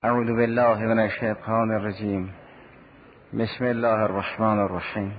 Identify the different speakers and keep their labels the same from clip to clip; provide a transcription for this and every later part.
Speaker 1: اعوذ بالله من الشیطان الرجیم. بسم الله الرحمن الرحیم.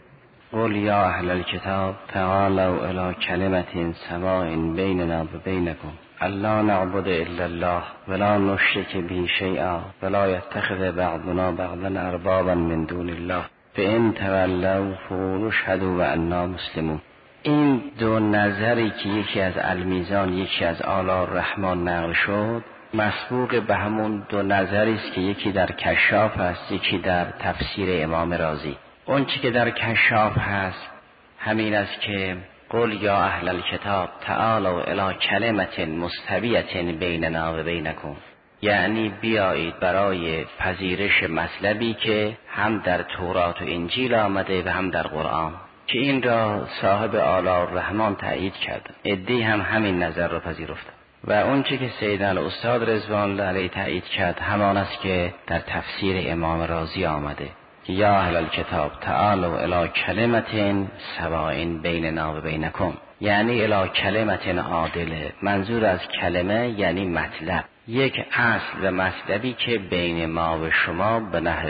Speaker 1: قل یا اهل الكتاب تعالوا الی کلمة سواء بیننا و بینکم الا نعبد الا الله ولا نشرک به شیئا ولا یتخذ بعضنا بعضا اربابا من دون الله فان تولوا فقولوا اشهدوا وانا مسلمون. این دو نظری که یکی از المیزان یکی از آل الرحمن نقل شد مسبوق به همون دو نظری است که یکی در کشاف است یکی در تفسیر امام رازی. اون چی که در کشاف هست همین است که قل یا اهل الکتاب تعالوا الی کلمة مستویة بیننا و بینکم، یعنی بیایید برای پذیرش مطلبی که هم در تورات و انجیل آمده و هم در قرآن، که این را صاحب آل الرحمن تایید کرد. عده‌ای هم همین نظر را پذیرفت و اون چی که سیدنا استاد رضوان الله علیه تایید کرد همان است که در تفسیر امام رازی آمده که یا اهل الکتاب تعالوا الی کلمة سواء بیننا و بینکم، یعنی الی کلمة عادله. منظور از کلمه یعنی مطلب، یک اصل و مطلبی که بین ما و شما به نحو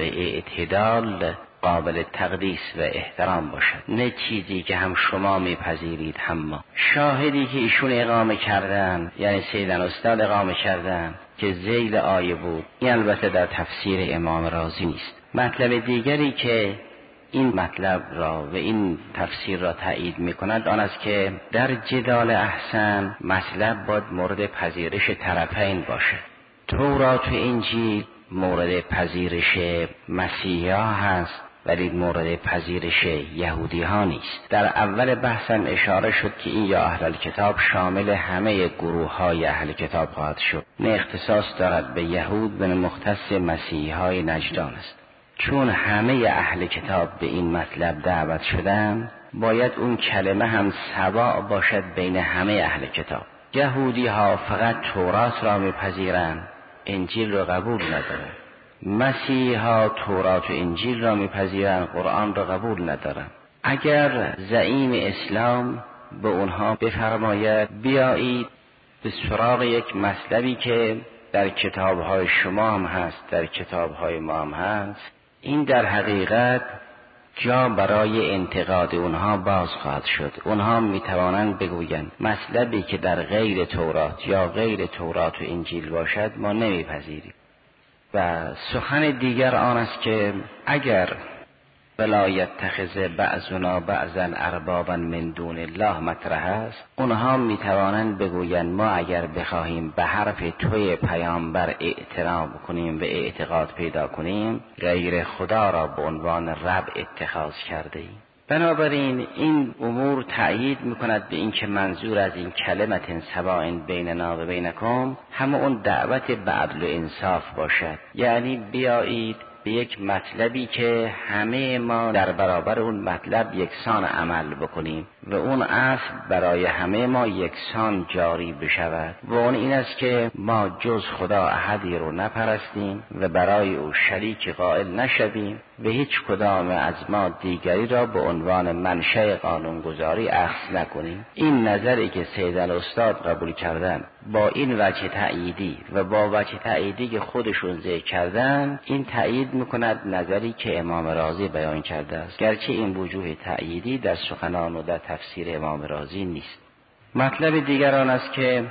Speaker 1: اعتدال قابل تقدیس و احترام باشد، نه چیزی که هم شما میپذیرید هم ما. شاهدی که ایشون اقامه کردن یعنی سیدنا استاد اقامه کردن که ذیل آیه بود، این البته در تفسیر امام رازی نیست. مطلب دیگری که این مطلب را و این تفسیر را تایید میکند آن است که در جدال احسن مطلب باید مورد پذیرش طرفین باشد. تورات و انجیل مورد پذیرش مسیحی ها هست ولی مورد پذیرش یهودی ها نیست. در اول بحثم اشاره شد که این یا اهل کتاب شامل همه گروه های اهل کتاب خواهد شد، نه اختصاص دارد به یهود و نه مختص مسیحی های نجدان است. چون همه اهل کتاب به این مطلب دعوت شدن باید اون کلمه هم سواء باشد بین همه اهل کتاب. یهودی ها فقط تورات را میپذیرند، انجیل را قبول ندارند. مسیحی ها تورات و انجیل را میپذیرند، قرآن را قبول ندارند. اگر زعیم اسلام به اونها بفرماید بیایید به سراغ یک مطلبی که در کتابهای شما هم هست در کتابهای ما هم هست، این در حقیقت جا برای انتقاد اونها باز خواهد شد. اونها میتوانند بگویند مطلبی که در غیر تورات یا غیر تورات و انجیل باشد ما نمیپذیریم. و سخن دیگر آن است که اگر ولا یتخذ بعضنا بعضا اربابا من دون الله مطرح است، اونها میتوانند بگویند ما اگر بخواهیم به حرف توی پیامبر اعتنا کنیم و اعتقاد پیدا کنیم غیر خدا را به عنوان رب اتخاذ کرده ایم. بنابراین این امور تأیید میکند به این که منظور از این کلمة سواء بیننا و بینکم همه اون دعوت به عدل و انصاف باشد، یعنی بیایید به یک مطلبی که همه ما در برابر اون مطلب یکسان عمل بکنیم و اون اصل برای همه ما یکسان جاری بشود و اون این است که ما جز خدا احدی رو نپرستیم و برای او شریک قائل نشویم و هیچ کدام از ما دیگری را به عنوان منشأ قانونگذاری اخذ نکنیم. این نظری که سیدنا استاد قبول کردن با این وجه تأییدی و با وجه تأییدی که خودشون ذکر کردن، این تأیید میکند نظری که امام رازی بیان کرده است، گرچه این وجوه تأییدی در سخنان و در تفسیر امام رازی نیست. مطلب دیگر آن است که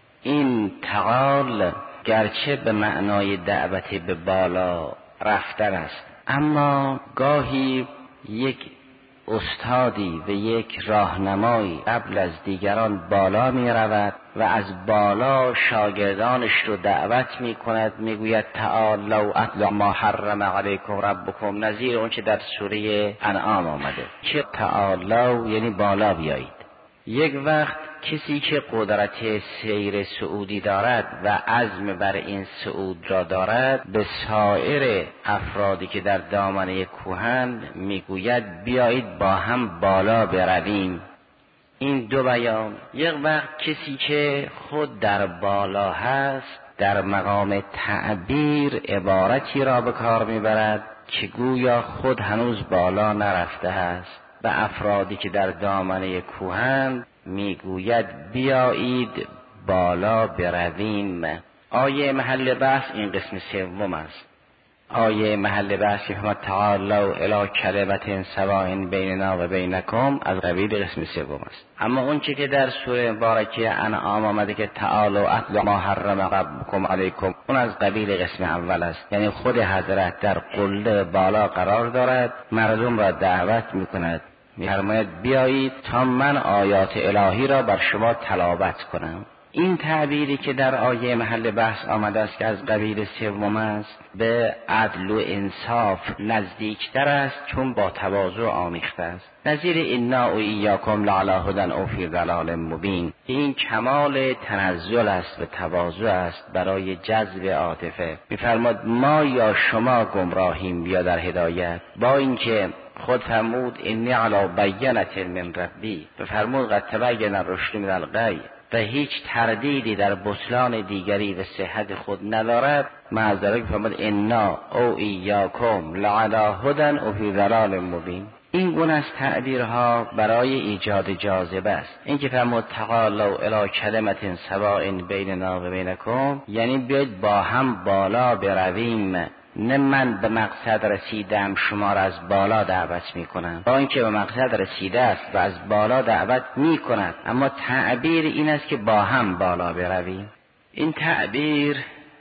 Speaker 1: این تعال گرچه به معنای دعوت به بالا رفتن است، اما گاهی یک استادی و یک راهنمایی قبل از دیگران بالا می رود و از بالا شاگردانش رو دعوت می کند، می گوید تعالوا اتل ما حرم علیکم ربکم، نظیر اون که در سوره انعام آمده که تعالوا یعنی بالا بیایید. یک وقت کسی که قدرت سیر صعودی دارد و عزم بر این صعود را دارد به سایر افرادی که در دامنه کوهن میگوید بیایید با هم بالا برویم. این دو بیان. یک وقت کسی که خود در بالا هست در مقام تعبیر عبارتی را به کار میبرد که گویا خود هنوز بالا نرفته است و افرادی که در دامنه کوهن میگوید بیایید بالا برویم. آیه محل بحث این قسم سوم است. آیه محل بحث که فرمود تعالوا الی کلمة سواء بیننا و بینکم از قبیل قسم سوم است. اما اون چی که در سوره مبارکه انعام آمده که تعالوا اتل ما حرم ربکم علیکم، اون از قبیل قسم اول است. یعنی خود حضرت در قله بالا قرار دارد، مردم را دعوت میکند، می‌فرماید بیایید تا من آیات الهی را بر شما تلاوت کنم. این تعبیری که در آیه محل بحث آمده است که از قبیل سوم است به عدل و انصاف نزدیکتر است، چون با تواضع آمیخته است. نظیر انا و ایاکم لعلی هدی او فی ضلال مبین، این کمال تنزل است و تواضع است برای جذب عاطفه. می‌فرماد ما یا شما گمراهیم یا در هدایت، با اینکه خود فرمود انی علی بینة من ربی، فرمود قد تبین الرشد من الغی، و هیچ تردیدی در بطلان دیگری و صحت خود ندارد. معذرت فرمود انا او ایاکم لعلی هدی او فی ضلال مبین. این گونه از تعبیرها برای ایجاد جاذبه است. این که فرمود تعالوا الی کلمة سواء بیننا و بینکم، یعنی بیاید با هم بالا برویم، نه من به مقصد رسیدم شما را از بالا دعوت می کنم، با اینکه به مقصد رسیده است و از بالا دعوت می کند، اما تعبیر این است که با هم بالا برویم. این تعبیر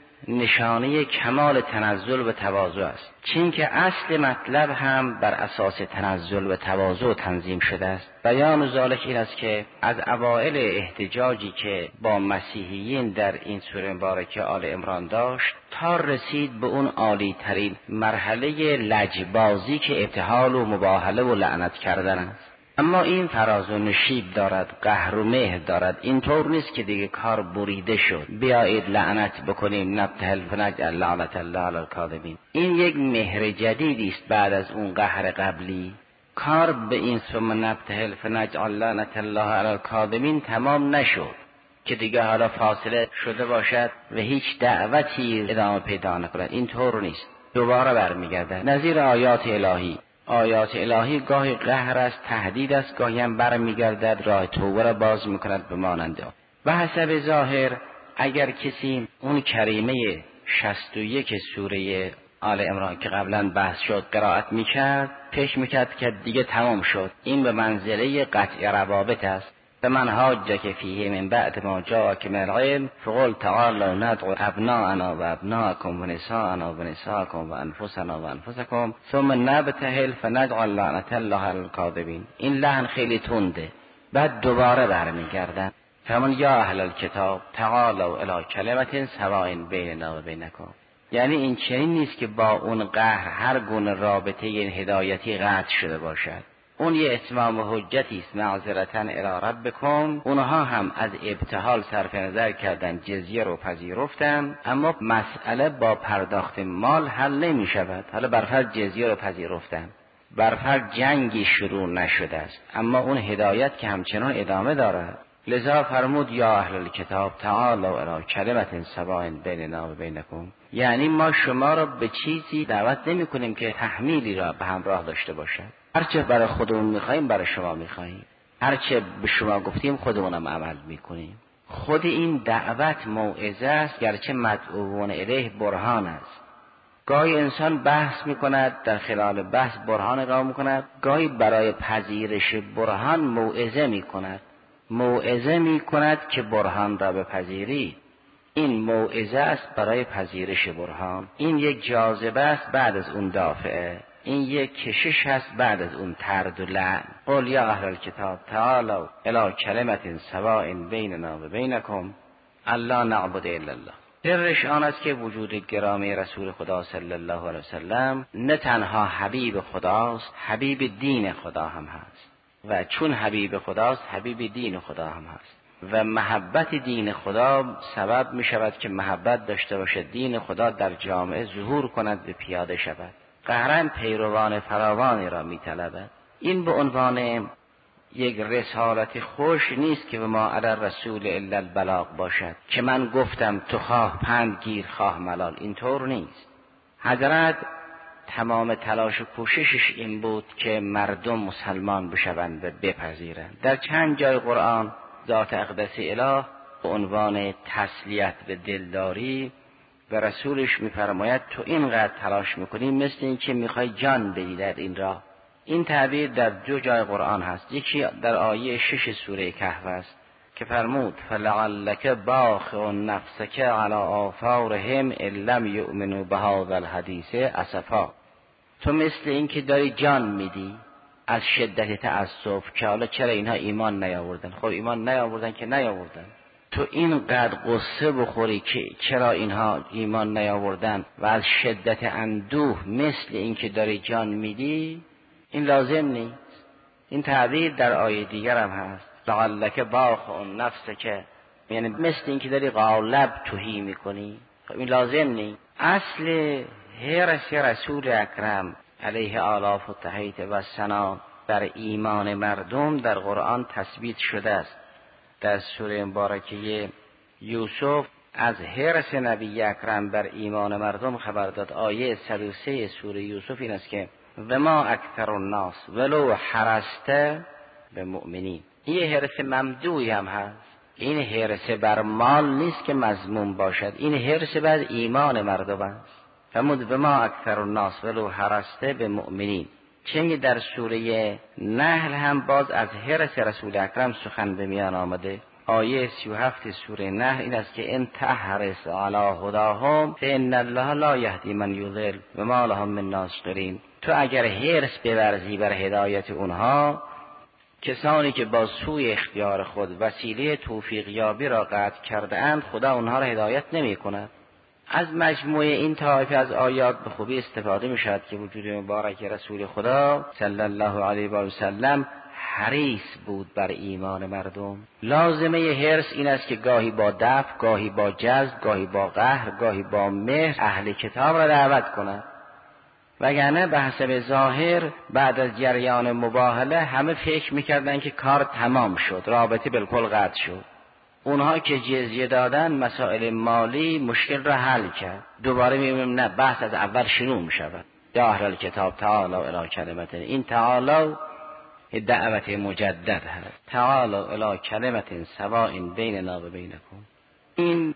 Speaker 1: نشانه کمال تنزل و تواضع است، چون که اصل مطلب هم بر اساس تنزل و تواضع تنظیم شده است. بیان ذالک این است که از اوائل احتجاجی که با مسیحیین در این سوره مبارکه آل عمران داشت تا رسید به اون عالی ترین مرحله لجبازی که ابتهال و مباهله و لعنت کردن است. اما این فراز و نشیب دارد، قهر و مهر دارد. اینطور نیست که دیگه کار بریده شد بیایید لعنت بکنیم نبتهل فنجعل لعنت الله علی الکاذبین. این یک مهر جدیدی است بعد از اون قهر قبلی. کار به این ثم نبتهل فنجعل لعنت الله علی الکاذبین تمام نشد که دیگه حالا فاصله شده باشد و هیچ دعوتی ادامه پیدا نکند. اینطور نیست، دوباره برمیگردد. نظیر آیات الهی. آیات الهی گاهی قهر است، تهدید است، گاهی هم برمیگردد راه توبه را باز میکند به ماننده. و حسب ظاهر اگر کسی اون کریمه 61 سوره آل عمران که قبلا بحث شد قرائت میکرد، پیش میکرد که دیگه تمام شد. این به منزله قطع روابط است. فمن حاجک فیه من بعد ما جاءک من العلم فقل تعالوا ندعو ابناءنا و ابناءکم و نساءنا و نساءکم و انفسنا و انفسکم ثم نبتهل فنجعل لعنت الله علی الکاذبین. این لحن خیلی تنده، بعد دوباره برمیگردن. فرمان یا اهل الکتاب تعالوا الی کلمة سواء بیننا و بینکم. یعنی این چنین نیست که با اون قهر هر گونه رابطه هدایتی قطع شده باشد. اون یه اتمام حجتی است، معذرتاً الی ربکم. اونها هم از ابتهال صرف نظر کردن، جزیه رو پذیرفتن، اما مسئله با پرداخت مال حل نمی شود. حالا برفرض جزیه رو پذیرفتن، برفرض جنگی شروع نشده است، اما اون هدایت که همچنان ادامه دارد. لذا فرمود یا اهل الکتاب تعالوا الی کلمة سواء بیننا و بینکم. یعنی ما شما را به چیزی دعوت نمی کنیم که تحمیلی را به همراه داشته باشد. هرچه برای خودمون میخواییم برای شما میخواییم، هرچه به شما گفتیم خودمونم عمل میکنیم. خود این دعوت موعظه است، گرچه مدعوون الیه برهان است. گاهی انسان بحث میکند، در خلال بحث برهان اقامه میکند، گاهی برای پذیرش برهان موعظه میکند. موعظه میکند که برهان را بپذیرید. این موعظه است برای پذیرش برهان. این یک جاذبه است بعد از اون دافعه. این یک کشش هست بعد از اون طرد و لعن. قل یا اهل الکتاب تعالوا الی کلمة سواء بیننا و بینکم الا نعبد الا الله. سرش آن است که وجود گرامی رسول خدا صلی الله علیه وسلم نه تنها حبیب خداست، حبیب دین خدا هم هست، و چون حبیب خداست حبیب دین خدا هم هست، و محبت دین خدا سبب می شود که محبت داشته باشد، دین خدا در جامعه ظهور کند و پیاده شود. قهرن پیروان فراوانی را می طلبد. این به عنوان یک رسالت خوش نیست که به ما علی رسول الا البلاغ باشد که من گفتم تو خواه پند گیر خواه ملال. اینطور نیست. حضرت تمام تلاش و کوششش این بود که مردم مسلمان بشوند و بپذیرند. در چند جای قرآن ذات اقدس اله به عنوان تسلیت به دلداری به رسولش میفرماید تو اینقدر تلاش میکنی مثل این که میخوای جان بدی در این راه. این تعبیر در 2 جای قرآن هست. یکی در آیه 6 سوره کهف است که فرمود فلعلک باخع نفسک علی آثارهم ان لم یؤمنوا بهذا الحدیث اسفا. تو مثل این که داری جان میدی از شدت تأسف که حالا چرا اینها ایمان نیاوردن. خب ایمان نیاوردن که نیاوردن. تو اینقدر قصه بخوری که چرا اینها ایمان نیاوردن و از شدت اندوه مثل این که داری جان میدی، این لازم نیست. این تعبیر در آیه دیگر هم هست لعلک باخع نفسک، یعنی مثل این که داری غالب توهی میکنی. خب این لازم نیست. اصل حرص رسول اکرم علیه آلاف و تحیت و ثنا بر ایمان مردم در قرآن تثبیت شده است. در سوره مبارکه یوسف از حرص نبی اکرم بر ایمان مردم خبر داد. آیه 103 سوره یوسف این است که و ما اکثر الناس ولو حرصت به مؤمنین. این حرص ممدوحی هم هست. این حرص بر مال نیست که مذموم باشد، این حرص بر ایمان مردم است. فرمود و ما اکثر الناس ولو حرصت به مؤمنین. چنین در سوره نحل هم باز از حرص رسول اکرم سخن به میان آمده. آیه 37 سوره نحل این است که ان تحرص علی هداهم فان الله لا یهدی من یضل و ما لهم من ناصرین. تو اگر حرص بورزی بر هدایت اونها، کسانی که با سوی اختیار خود وسیله توفیق یابی را قطع کرده اند، خدا اونها را هدایت نمی کند. از مجموعه این طایفه از آیات به خوبی استفاده می شود که وجود مبارک رسول خدا صلی الله علیه و سلم حریص بود بر ایمان مردم. لازمه حرص این است که گاهی با دفع، گاهی با جذب، گاهی با قهر، گاهی با مهر اهل کتاب را دعوت کند. وگرنه به حسب ظاهر بعد از جریان مباهله همه فکر میکردن که کار تمام شد، رابطه بالکل قطع شد. اونها که جزیه دادن مسائل مالی مشکل را حل کرد. دوباره میبینیم نه، بحث از اول شروع میشود. یا اهل کتاب تعالوا الی کلمت، این تعالوا دعوت مجدد هست. تعالوا الی کلمت سواء بیننا و بینکم. این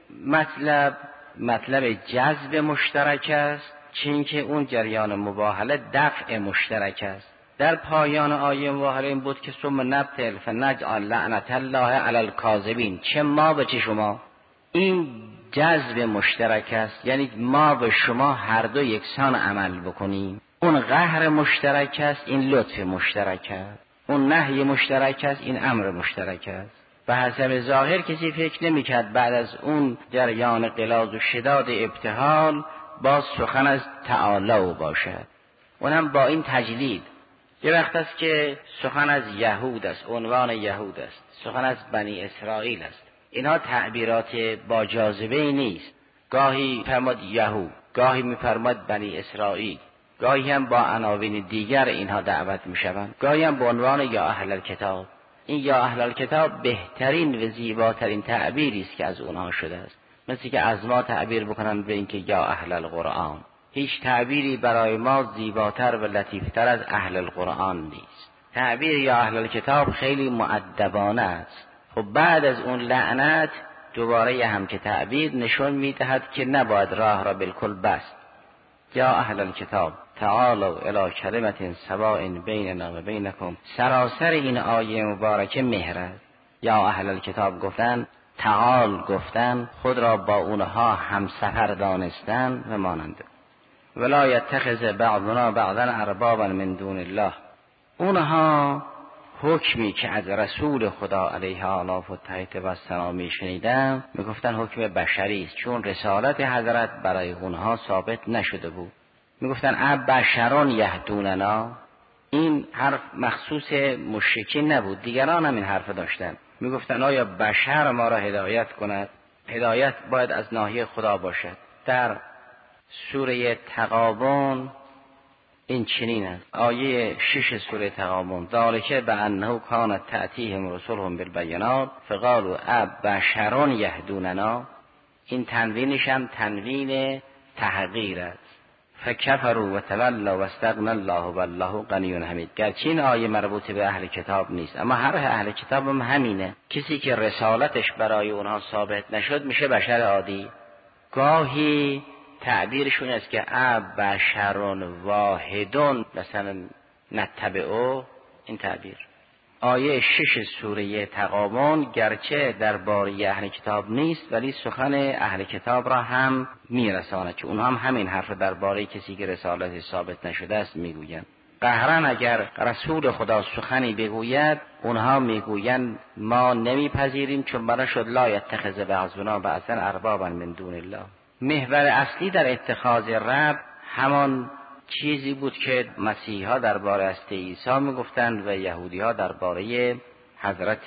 Speaker 1: مطلب جذب مشترک است، چون که اون جریان مباهله دفع مشترک است. در پایان آیه مباهله این بود که ثم نبتل فنجعل لعنت الله علی الکاذبین، چه ما به چه شما. این جذب مشترک است، یعنی ما به شما هر دو یکسان عمل بکنیم. اون قهر مشترک است، این لطف مشترک است. اون نهی مشترک است، این امر مشترک است. به حسب ظاهر کسی فکر نمی‌کرد بعد از اون جریان غلاظ و شداد ابتهال باز سخن از تعالی باشد، اونم با این تجدید. یه وقت است که سخن از یهود است، عنوان یهود است، سخن از بنی اسرائیل است. اینها تعبیرات با جاذبه نیست. گاهی فرماد یهود، گاهی میفرماد بنی اسرائیل، گاهی هم با عناوین دیگر اینها دعوت میشوند، گاهی هم به عنوان یا اهل الکتاب. این یا اهل الکتاب بهترین و زیباترین تعبیری است که از اونها شده است. مثل که از ما تعبیر بکنن به این که یا اهل القرآن. هیچ تعبیری برای ما زیباتر و لطیفتر از اهل القرآن نیست. تعبیر یا اهل الکتاب خیلی مؤدبانه است. خب بعد از اون لعنت دوباره هم که تعبیر نشون میدهد که نباید راه را بالکل بست. یا اهل الکتاب تعالوا الی کلمت سواء بیننا و بینکم. سراسر این آیه مبارکه مهر است. یا اهل الکتاب گفتن، تعال گفتن، خود را با اونها همسفر دانستن و مانند. ولا یتخذ بعضنا بعضا اربابا من دون الله. اونها حکمی که از رسول خدا علیه آلاف و تحیت و ثنا میشنیدن میگفتن حکم بشری است، چون رسالت حضرت برای اونها ثابت نشده بود. میگفتن ابشرون یهدوننا. این حرف مخصوص مشرکین نبود، دیگران هم این حرف داشتن. میگفتن آیا بشر ما را هدایت کند؟ هدایت باید از ناحیه خدا باشد. در سوره تغابن این چنین است. آیه 6 سوره تغابن ذالک بانه کانت تأتیهم رسلهم بالبینات فقالوا ابشرون یهدوننا. این تنوینش هم تنوین تحقیر است. فکفروا و تولوا واستغنى الله والله غنی حمید. گرچه این آیه مربوط به اهل کتاب نیست، اما هر اهل کتاب هم همینه. کسی که رسالتش برای اونها ثابت نشد میشه بشر عادی. گاهی تعبیرشون است که بشر واحدون مثلا نتبعو، این تعبیر. آیه 6 سوره تغابن گرچه درباره اهل کتاب نیست ولی سخن اهل کتاب را هم میرساند که اونها هم همین حرف درباره کسی که رسالت ثابت نشده است میگویند. قهرن اگر رسول خدا سخنی بگوید اونها میگویند ما نمیپذیریم، چون برای شد لا یتخذ بعضنا بعضا اربابا من دون الله. محور اصلی در اتخاذ رب همان چیزی بود که مسیحا درباره است عیسی میگفتند و یهودیها درباره حضرت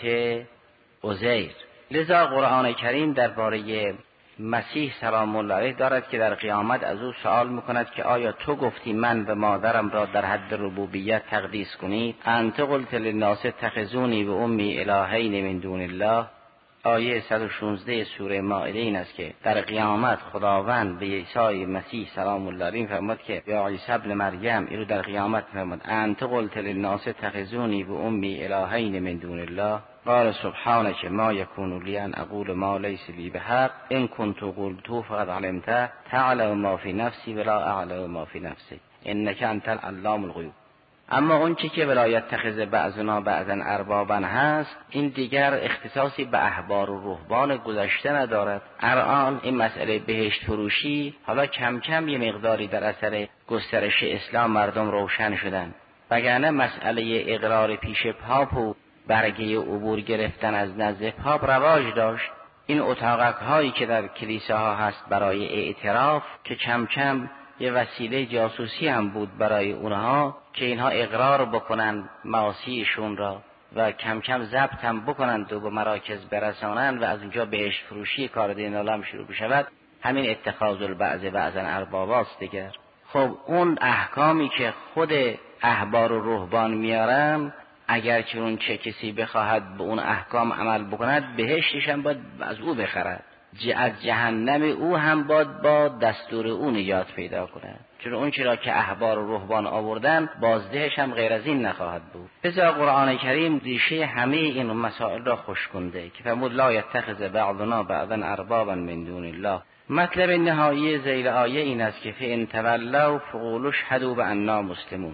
Speaker 1: عزیر. لذا قرآن کریم درباره مسیح سلام الله علیه دارد که در قیامت از او سوال میکند که آیا تو گفتی من و مادرم را در حد ربوبیت تقدیس کنید؟ انت قلت للناس اتخذونی و امی الهین من دون الله. آیه 116 سوره مائده این است که در قیامت خداوند به عیسی مسیح سلام الله علیه فرمود که یا عیسی ابن مریم، اینو در قیامت فرمود انت قلت للناس اتخذونی و امی الهین من دون الله قال سبحانك ما يكون لي ان اقول ما ليس لي بحق ان كنت قلت فقد علمته تعلم ما في نفسي ولا اعلم ما في نفسك انك انت العلام الغیوب. اما اون چی که ولایت تخذ بعضنا بعضا اربابا هست، این دیگر اختصاصی به احبار و رهبان گذشته ندارد. الان این مسئله بهشت فروشی حالا کم کم یه مقداری در اثر گسترش اسلام مردم روشن شدن، وگرنه مسئله اقرار پیش پاپ و برگه عبور گرفتن از نزد پاپ رواج داشت. این اتاقک هایی که در کلیساها هست برای اعتراف که کم کم یه وسیله جاسوسی هم بود برای اونها که اینها اقرار بکنن معاصیشون را و کم کم ضبط هم بکنن و به مراکز برسانن و از اونجا بهشت فروشی کار دین عالم شروع بشود. همین اتخاذ البعض بعضا ارباباست دیگر. خب اون احکامی که خود احبار و رهبان میارن، اگر که اون چه کسی بخواهد به اون احکام عمل بکند بهشتش هم باید از او بخرد، از جهنم او هم باید با دستور او نجات پیدا کند، چون اون چرا که احبار و رهبان آوردن بازدهش هم غیر از این نخواهد بود. بذار قرآن کریم ریشه همه این مسائل را خوش کنده که فرمود لا یتخذ بعضنا بعضا اربابا من دون الله. مطلب نهایی ذیل آیه این است که فإن تولوا فقولوا اشهدوا بأننا مسلمون.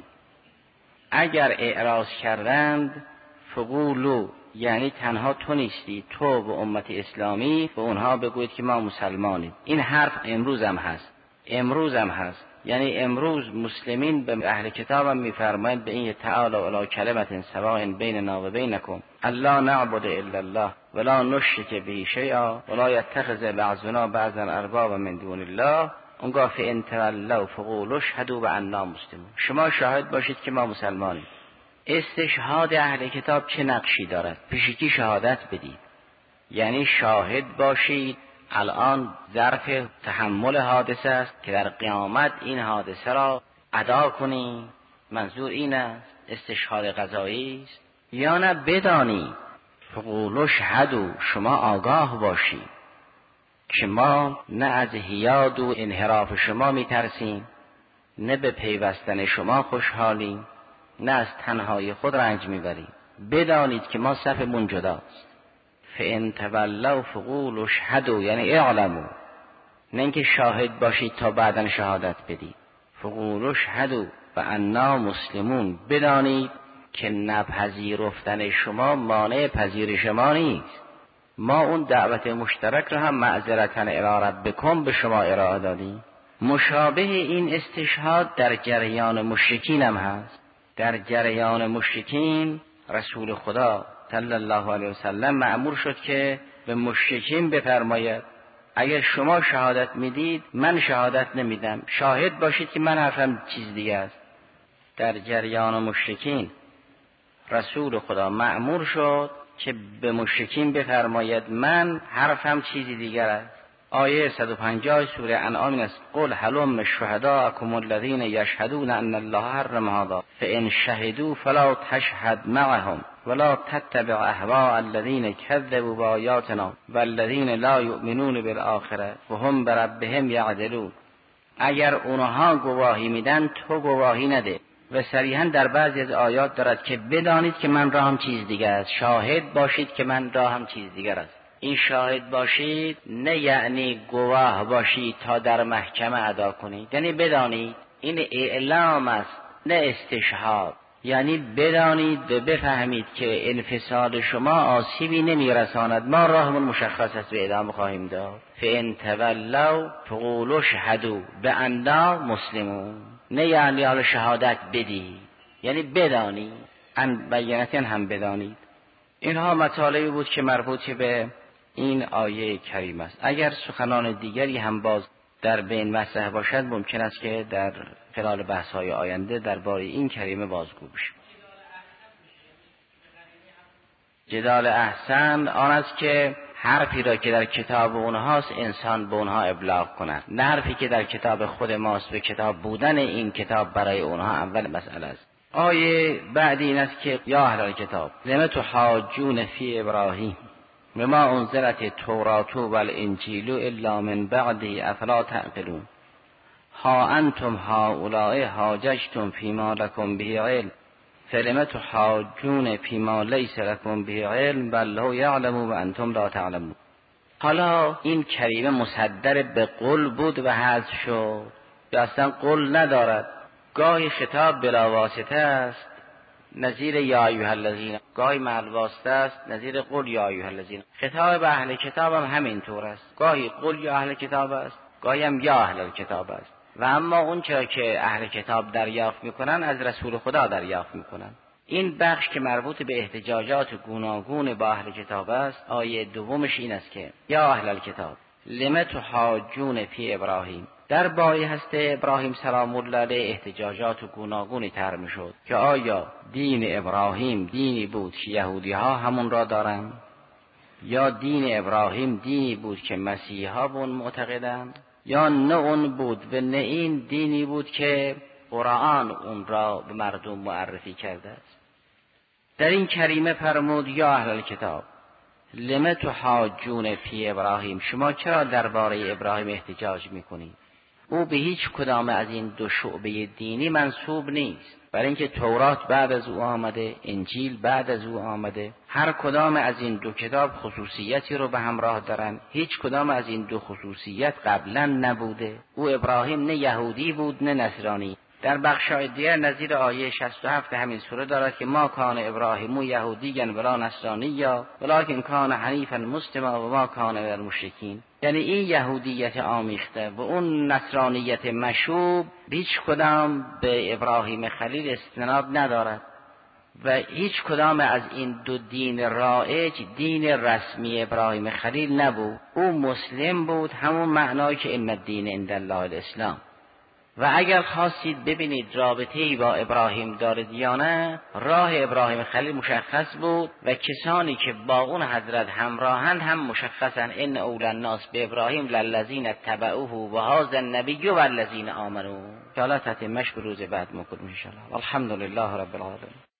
Speaker 1: اگر اعراض کردند فقولوا یعنی تنها تو نیستی، تو به امت اسلامی به اونها بگوید که ما مسلمانیم. این حرف امروز هم هست. یعنی امروز مسلمین به اهل کتاب هم میفرمایند به این تعالی الی کلمة سواء بیننا و بینکم الا نعبد الا الله ولا نشرک به شیئا ولا یتخذ بعضنا بعضا اربابا من دون الله. اونگاه فإن تولوا فقولوا اشهدوا بأننا مسلمون. شما شاهد باشید که ما مسلمانیم. استشهاد اهل کتاب چه نقشی دارد؟ پیشکی شهادت بدید، یعنی شاهد باشید. الان ظرف تحمل حادثه است که در قیامت این حادثه را ادا کنید. منظور این است استشهاد قضایی است یا نه؟ بدانید فقولوا اشهدوا، شما آگاه باشید که ما نه از حیاد و انحراف شما میترسیم، نه به پیوستن شما خوشحالیم، نه از تنهای خود رنج میبریم. بدانید که ما صفمون جداست. فإن تولوا فقولوا اشهدوا یعنی اعلموا، نه اینکه شاهد باشید تا بعداً شهادت بدید. فقولوا اشهدوا بأننا مسلمون، بدانید که نپذیرفتن شما مانع پذیرش ما نیست. ما اون دعوت مشترک رو هم معذرتاً الی ربکم به شما ارائه دادیم. مشابه این استشهاد در جریان مشرکین هم هست. در جریان مشرکین رسول خدا صلی الله علیه وسلم مأمور شد که به مشرکین بفرماید اگر شما شهادت میدید من شهادت نمیدم، شاهد باشید که من حرفم چیز دیگه است. در جریان مشرکین رسول خدا مأمور شد که به مشرکین بفرماید من حرفم چیزی دیگر است. آیه 150 سوره انعام است قل هلم شهداءکم الذین یشهدون ان الله حرم هذا فان شهدوا فلا تشهد معهم ولا تتبع اهواء الذین کذبوا بآیاتنا والذین لا یؤمنون بالآخرة وهم بربهم یعدلون. اگر اونها گواهی میدن تو گواهی نده. و صریحا در بعضی از آیات دارد که بدانید که من راهم چیز دیگر است، شاهد باشید که من راهم چیز دیگر است. این شاهد باشید نه یعنی گواه باشید تا در محکمه ادا کنید، یعنی بدانید این اعلام است نه استشهاد، یعنی بدانید و بفهمید که انفصال شما آسیبی نمیرساند، ما راهمون مشخص است و ادامه خواهیم داد. فان تولوا فقولوا اشهدوا بأننا مسلمون، نه یعنی حال شهادت بدید، یعنی بدانید، ان بینتن هم بدانید. اینها مطالبی بود که مربوط به این آیه کریم است. اگر سخنان دیگری هم باز در بین مطرح باشد ممکن است که در خلال بحث‌های آینده درباره این کریمه بازگو بشیم. جدال احسن آن است که حرفی را که در کتاب اونهاست انسان به اونها ابلاغ کند، نه حرفی که در کتاب خود ماست و کتاب بودن این کتاب برای اونها اول مسئله است. آیه بعدی این است که یا اهل الکتاب لم تحاجون فی ابراهیم بما انزلت التوراة والانجیل الا من بعده افلا تعقلون ها انتم هؤلاء حاججتم فیما لکم به علم فلم تحاجون فیما لیس لکم به علم بل هو یعلم و انتم لا تعلمون. حالا این کریمه مصدر به قل بود و حذف شد یا اصلا قل ندارد. گاهی خطاب بلا واسطه است نظیر یا ایها الذین، گاهی مع واسطه است نظیر قل یا ایها الذین. خطاب به اهل کتاب هم همینطور است، گاهی قل یا اهل کتاب است، گاهی هم یا اهل کتاب است. و اما اون چرا که اهل کتاب دریافت میکنن از رسول خدا دریافت میکنن. این بخش که مربوط به احتجاجات گوناگون با اهل کتاب است، آیه دومش این است که یا اهل الکتاب لم تحاجون فی ابراهیم، در باره هست ابراهیم سلام الله علیه احتجاجات گوناگونی طرح میشد که آیا دین ابراهیم دینی بود که یهودی ها همون را دارند، یا دین ابراهیم دینی بود که مسیحی ها به اون معتقدند، یا نه اون بود و نه این دینی بود که قرآن اون را به مردم معرفی کرده است. در این کریمه فرمود یا اهل الکتاب لم تحاجون فی ابراهیم، شما چرا درباره ابراهیم احتجاج میکنید؟ او به هیچ کدام از این دو شعبه دینی منسوب نیست، برای اینکه تورات بعد از او آمده، انجیل بعد از او آمده، هر کدام از این دو کتاب خصوصیتی رو به همراه دارن، هیچ کدام از این دو خصوصیت قبلا نبوده. او ابراهیم نه یهودی بود نه نصرانی. در بخشای دیگر نظیر آیه 67 همین سوره دارد که ما کان ابراهیم یهودیًا ولا نصرانیا ولکن کان حنیفا مسلما و ما کان من المشرکین. یعنی این یهودیت آمیخته و اون نصرانیت مشوب هیچ کدام به ابراهیم خلیل استناد ندارد و هیچ کدام از این دو دین رایج دین رسمی ابراهیم خلیل نبود. او مسلم بود، همون معنایی که ان الدین عند الله الاسلام. و اگر خواستید ببینید رابطه‌ای با ابراهیم دارد یا نه، راه ابراهیم خلیل مشخص بود و کسانی که با اون حضرت همراهند هم مشخصن. ان اول الناس به ابراهیم للذین اتبعوه و هذا النبی والذین آمنوا. ان شاء الله تتمش به روز بعد میکنیم ان شاء الله. الحمدلله رب العالمین.